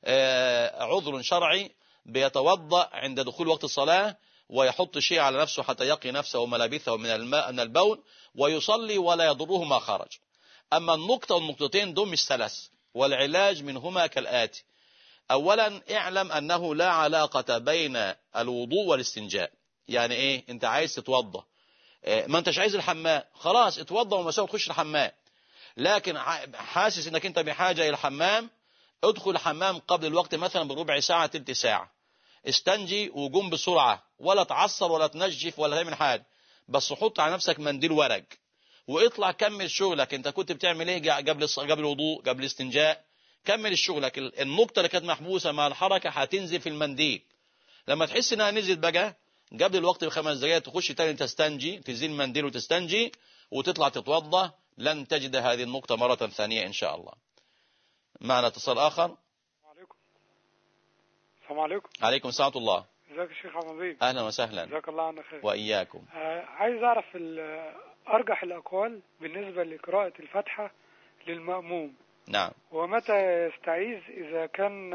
آه عذر شرعي، بيتوضأ عند دخول وقت الصلاة ويحط شيء على نفسه حتى يقي نفسه وملابسه من الماء من البول ويصلي ولا يضره ما خرج. اما النقطة والنقطتين دول مش سلس، والعلاج منهما كالآتي: اولا اعلم انه لا علاقة بين الوضوء والاستنجاء. يعني ايه؟ انت عايز تتوضى ما انتش عايز الحمام، خلاص اتوضى ومساوي تخش الحمام، لكن حاسس انك انت بحاجة الى الحمام، ادخل الحمام قبل الوقت مثلا بربع ساعة تلت ساعة، استنجي وقوم بسرعة، ولا تعصر ولا تنجف ولا تعمل حاجة، بس حط على نفسك منديل ورق واطلع كمل شغلك. انت كنت بتعمل ايه قبل قبل الوضوء قبل الاستنجاء؟ كمل شغلك. النقطة اللي كانت محبوسة مع الحركة هتنزل في المنديل، لما تحس انها نزلت بقى قبل الوقت بخمس دقائق تخش تاني تستنجي، تزيل المنديل وتستنجي وتطلع تتوضى، لن تجد هذه النقطة مرة ثانية إن شاء الله. معنا اتصال آخر. عليكم. السلام عليكم. عليكم السلام ورحمة الله. ازيك يا شيخ عظيم؟ أهلا وسهلا. جزاك الله عنا خير. وإياكم. آه عايز أعرف أرجح الأقوال بالنسبة لقراءة الفاتحة للمأموم. نعم. ومتى يستعيذ إذا كان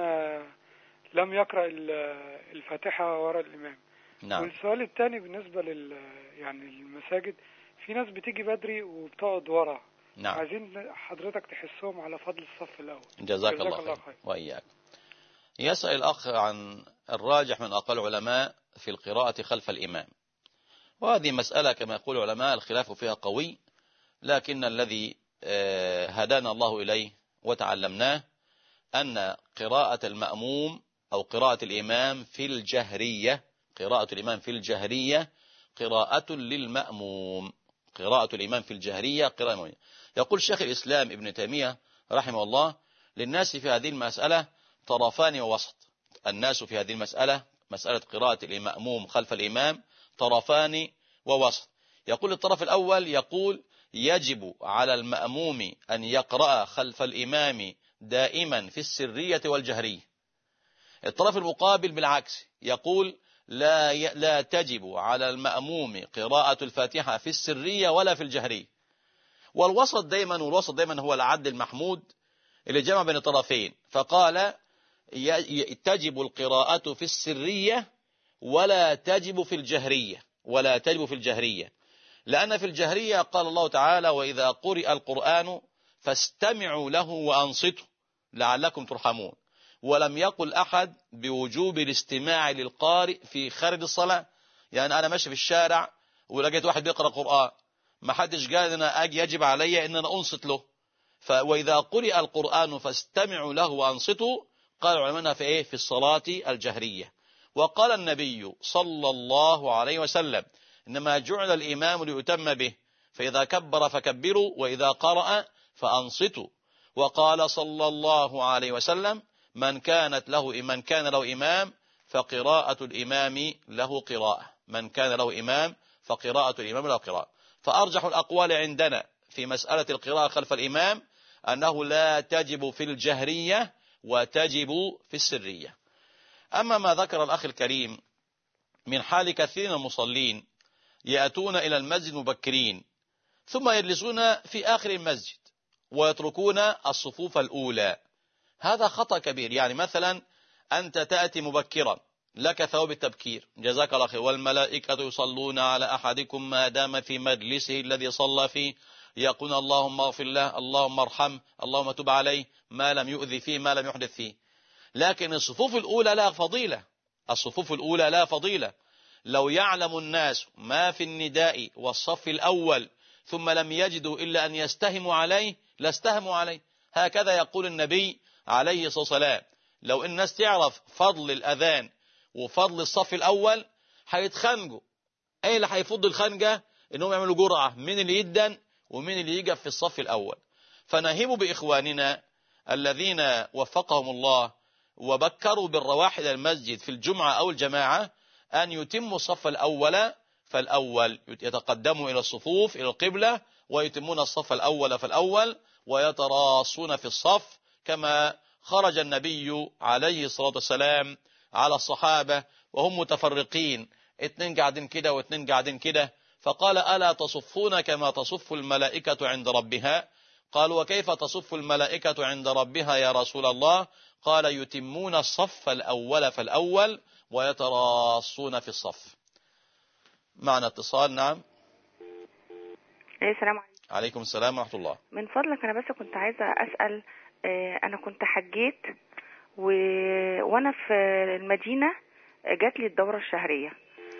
لم يقرأ الفاتحة وراء الإمام. نعم. والسؤال الثاني بالنسبة لل يعني المساجد، في ناس بتيجي بدري وبتقعد ورا. نعم. عايزين حضرتك تحسهم على فضل الصف الأول. جزاك, جزاك الله, الله خير. وإياك. يسأل الأخ عن الراجح من أقل العلماء في القراءة خلف الإمام، وهذه مسألة كما يقول العلماء الخلاف فيها قوي، لكن الذي هدانا الله إليه وتعلمناه أن قراءة المأموم أو قراءة الإمام في الجهرية، قراءة الإمام في الجهرية قراءة للمأموم، قراءة الإمام في الجهرية قراءة. يقول شيخ الإسلام ابن تيمية رحمه الله: للناس في هذه المسألة طرفان ووسط. الناس في هذه المسألة، مسألة قراءة المأموم خلف الإمام، طرفان ووسط. يقول الطرف الأول يقول: يجب على المأموم أن يقرأ خلف الإمام دائما في السرية والجهرية. الطرف المقابل بالعكس يقول: لا ي... لا تجب على المأموم قراءة الفاتحة في السرية ولا في الجهرية. والوسط دائما والوسط دائما هو العدل المحمود اللي جمع بين الطرفين، فقال: ي... تجب القراءة في السرية ولا تجب في الجهرية، ولا تجب في الجهرية، لأن في الجهرية قال الله تعالى: وإذا قرئ القرآن فاستمعوا له وأنصتوا لعلكم ترحمون. ولم يقل أحد بوجوب الاستماع للقارئ في خارج الصلاة. يعني أنا ماشي في الشارع ولقيت واحد بيقرأ قرآن، ما حدش قال أنا أجي يجب علي أن أنا أنصت له. وإذا قرئ القرآن فاستمعوا له وأنصتوا، قال العلماء في إيه؟ في الصلاة الجهرية. وقال النبي صلى الله عليه وسلم: إنما جعل الإمام ليتم به، فإذا كبر فكبروا وإذا قرأ فأنصتوا. وقال صلى الله عليه وسلم: من كانت له من كان له إمام فقراءة الإمام له قراءة، من كان له إمام فقراءة الإمام له قراءة. فأرجح الأقوال عندنا في مسألة القراءة خلف الإمام أنه لا تجب في الجهرية وتجب في السرية. أما ما ذكر الأخ الكريم من حال كثير من المصلين يأتون إلى المسجد مبكرين ثم يجلسون في آخر المسجد ويتركون الصفوف الأولى، هذا خطأ كبير. يعني مثلا أنت تأتي مبكرا، لك ثواب التبكير، جزاك الله خير، والملائكة يصلون على أحدكم ما دام في مجلسه الذي صلى فيه، يقولون اللهم اغفر له، اللهم ارحم، اللهم تب عليه، ما لم يؤذي فيه، ما لم يحدث فيه. لكن الصفوف الأولى لا فضيلة، الصفوف الأولى لا فضيلة. لو يعلم الناس ما في النداء والصف الأول ثم لم يجدوا إلا أن يستهموا عليه لاستهموا عليه. هكذا يقول النبي عليه الصلاة والسلام: لو الناس تعرف فضل الأذان وفضل الصف الأول هيتخنجوا. أي اللي هيفض الخنجة إنهم يعملوا جرعة من اللي يدن ومن اللي يجب في الصف الأول. فنهيب بإخواننا الذين وفقهم الله وبكروا بالرواحل المسجد في الجمعة أو الجماعة أن يتموا الصف الأول فالأول، يتقدموا إلى الصفوف إلى القبلة ويتمون الصف الأول فالأول ويتراصون في الصف، كما خرج النبي عليه الصلاة والسلام على الصحابة وهم متفرقين، اتنين قاعدين كده واتنين قاعدين كده، فقال: ألا تصفون كما تصف الملائكة عند ربها؟ قالوا: وكيف تصف الملائكة عند ربها يا رسول الله؟ قال: يتمون الصف الأول فالأول ويتراصون في الصف. معنا اتصال. نعم. السلام عليكم. عليكم السلام ورحمة الله. من فضلك أنا بس كنت عايزة أسأل، أنا كنت حجيت و... وأنا في المدينة جات لي الدورة الشهرية،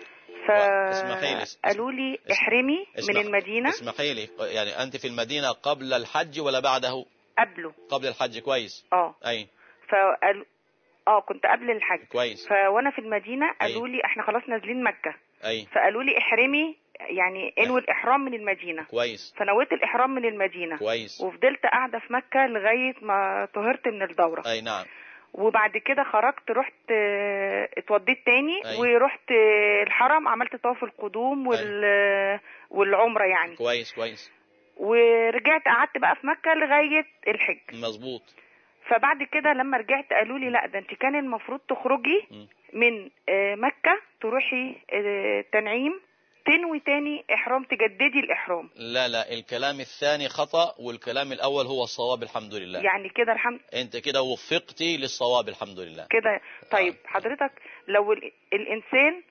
فقالوا لي احرمي من المدينة. اسمحي لي، يعني أنت في المدينة قبل الحج ولا بعده؟ قبله. قبل الحج. كويس. اه أي. فقالوا اه كنت قبل الحج. كويس. فوانا في المدينة قالوا لي احنا خلاص نازلين مكة. أي. فقالوا لي احرمي، يعني انوي الإحرام من المدينة. كويس. فنويت الإحرام من المدينة. كويس. وفضلت قاعدة في مكة لغاية ما طهرت من الدورة. أي نعم. وبعد كده خرجت، رحت اتوديت تاني. أي. ورحت الحرم، عملت طواف القدوم وال أي. والعمرة يعني. كويس كويس. ورجعت قعدت بقى في مكة لغاية الحج. مظبوط. فبعد كده لما رجعت قالوا لي لا، ده انت كان المفروض تخرجي م. من مكة تروحي تنعيم تنوي تاني إحرام، تجددي الإحرام. لا لا، الكلام الثاني خطأ والكلام الأول هو الصواب الحمد لله. يعني كده الحمد انت كده وفقتي للصواب الحمد لله كده. طيب آه. حضرتك لو الإنسان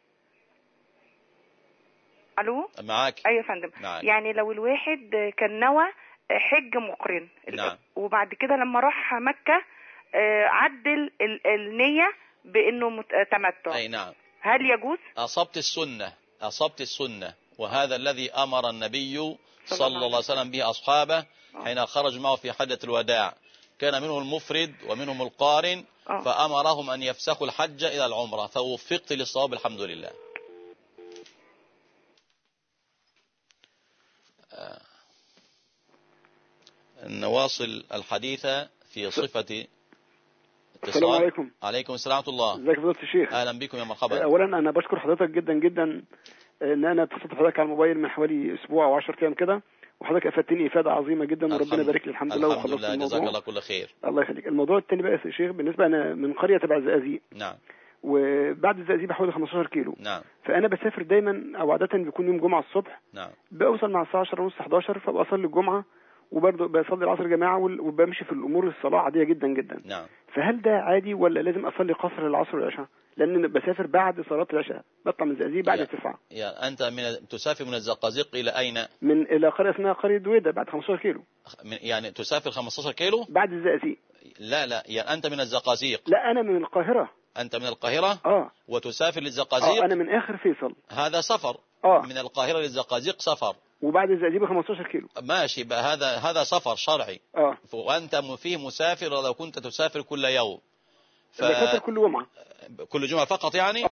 ألو معاك. أيوة يا فندم. معاك. يعني لو الواحد كان نوى حج مقرن. نعم. وبعد كده لما راح مكة عدل النية بأنه تمتع. أي نعم. هل يجوز؟ أصبت السنة، أصبت السنة، وهذا الذي أمر النبي صلى الله عليه وسلم به أصحابه حين خرج معه في حجة الوداع. كان منهم المفرد ومنهم القارن، فأمرهم أن يفسخوا الحج إلى العمرة، فوفقت للصواب الحمد لله. نواصل الحديث في صفة اتصال. السلام عليكم. عليكم السلام ورحمة الله. ازيك يا فضيلة الشيخ؟ أهلا بكم يا مرحبا. أولا أنا بشكر حضرتك جدا جدا إن أنا اتصلت بحضرتك على الموبايل من حوالي أسبوع أو عشرة أيام كده، وحضرتك أفدتني إفادة عظيمة جدا وربنا يبارك لي. الحمد لله الحمد وخلصت لله، الموضوع. جزاك الله كل خير. الله يخليك. الموضوع الثاني بقى يا شيخ، بالنسبة أنا من قرية تبع الزقازيق. نعم. وبعد الزقازيق بحوالي خمستاشر كيلو. نعم. فأنا بسافر دايما أو عادة بيكون يوم جمعة الصبح. نعم. بوصل مع الساعة عشرة ونص حداشر، فبقى أصلي الجمعة وبرضه بصلي العصر جماعة وبمشي في الأمور الصلاة عادية جدا جدا. نعم. فهل ده عادي ولا لازم أصلي قصر العصر والعشاء؟ لأن بسافر بعد صلاة العشاء، بطلع من الزقازيق بعد تسعة. يا أنت من تسافر من الزقازيق إلى أين؟ من إلى قرية اسمها قرية دويدة بعد خمستاشر كيلو. يعني تسافر خمستاشر كيلو؟ بعد الزقازيق. لا لا، يا أنت من الزقازيق. لا أنا من القاهرة. أنت من القاهرة؟ آه. وتسافر للزقازيق؟ آه أنا من آخر فيصل. هذا سفر. آه. من القاهرة للزقازيق سفر. وبعد الزقازيق ب خمستاشر كيلو. ماشي بقى، هذا هذا سفر شرعي. آه. وأنت فيه مسافر لو كنت تسافر كل يوم. ف... بسافر كل جمعة. كل جمعة فقط يعني؟